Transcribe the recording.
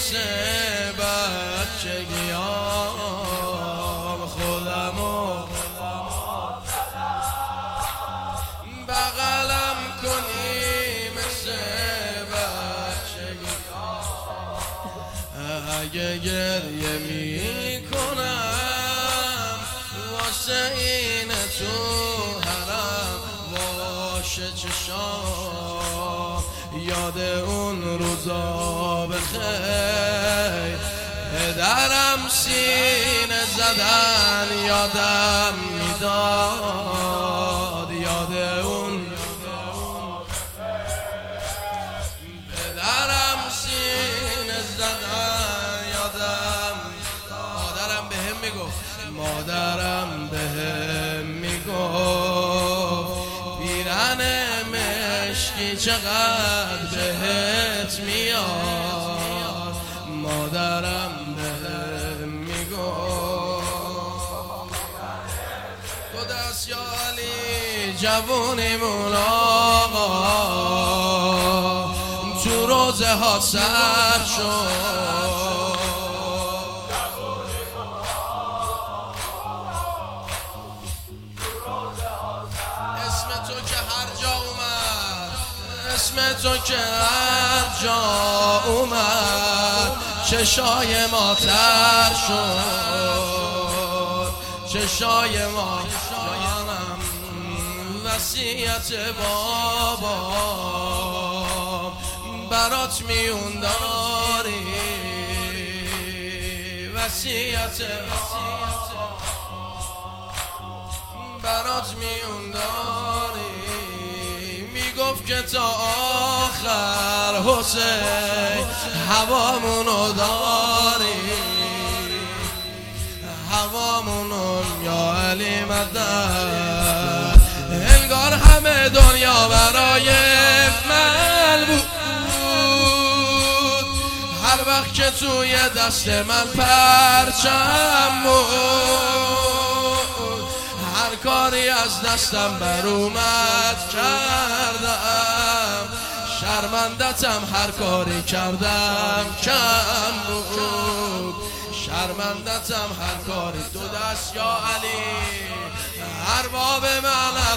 مثل بچگیام خودمو بغلم کنی مثل بچگیام اگه گریه میکنم واسه این تو حرم باشه چشام یاد اون روزا بخیر پدرم سینه زدن یادم میداد یاد اون پدرم سینه زدن یادم مادرم بهم میگفت پیرن مشکی چقدر بهت میاد مادرم بهم میگفت تو دست یا علی جوونیمون آقا تو روزه ها سر شد اسم تو که هر جا اومد چشای ما تر شد چشای ما جانم وصیت بابا برات میون داری وصیت برات میون داری گفت که تا آخر حسین هوامونو داری هوامونو یا علی مدد انگار همه دنیا برای من بود هر وقت که توی دست من پرچم بود هر کاری از دستم بر اومد کردم شرمندتم هر کاری کردم کم بود شرمندتم هر کاری دو دست یا علی ارباب من